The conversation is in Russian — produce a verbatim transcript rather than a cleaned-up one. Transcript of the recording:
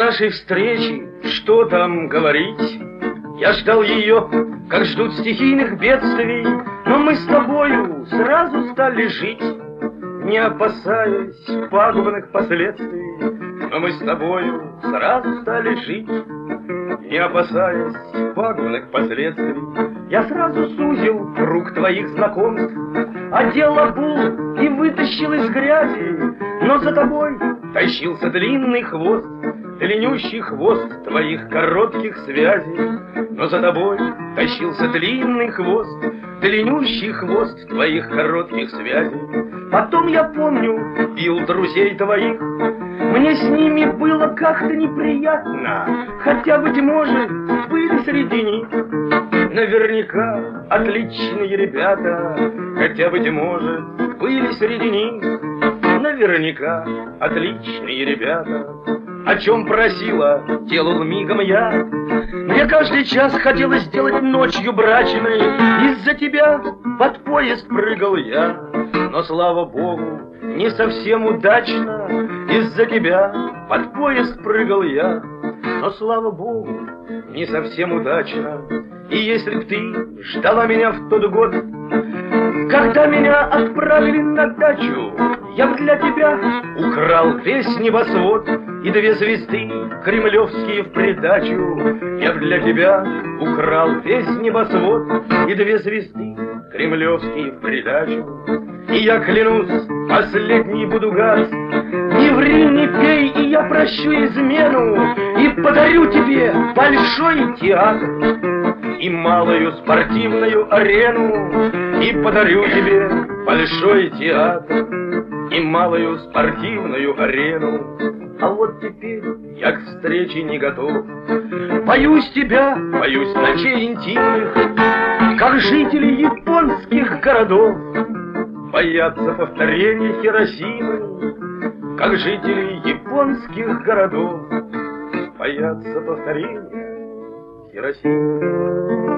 нашей встречи, что там говорить? Я ждал ее, как ждут стихийных бедствий, но мы с тобою сразу стали жить, не опасаясь пагубных последствий. Но мы с тобою сразу стали жить, не опасаясь пагубных последствий. Я сразу сузил круг твоих знакомств, одел обул и вытащил из грязи, но за тобой тащился длинный хвост, длиннющий хвост твоих коротких связей. Но за тобой тащился длинный хвост, длиннющий хвост твоих коротких связей. Потом, я помню, бил друзей твоих, мне с ними было как-то неприятно, хотя, быть может, были среди них наверняка отличные ребята, хотя, быть может, были среди них наверняка отличные ребята. О чем просила, делал мигом я. Мне каждый час хотелось сделать ночью брачной, из-за тебя под поезд прыгал я. Но, слава богу, не совсем удачно, из-за тебя под поезд прыгал я. Но, слава богу, не совсем удачно. И если б ты ждала меня в тот год, когда меня отправили на дачу, я б для тебя украл весь небосвод и две звезды кремлевские в придачу. Я б для тебя украл весь небосвод и две звезды кремлевские в придачу. И я клянусь, последний буду газ, не ври, не пей, и я прощу измену, и подарю тебе большой театр и малую спортивную арену, и подарю тебе большой театр и малую спортивную арену. А вот теперь я к встрече не готов, боюсь тебя, боюсь ночей интимных, как жители японских городов боятся повторения Хиросимы, как жители японских городов боятся повторения Хиросимы.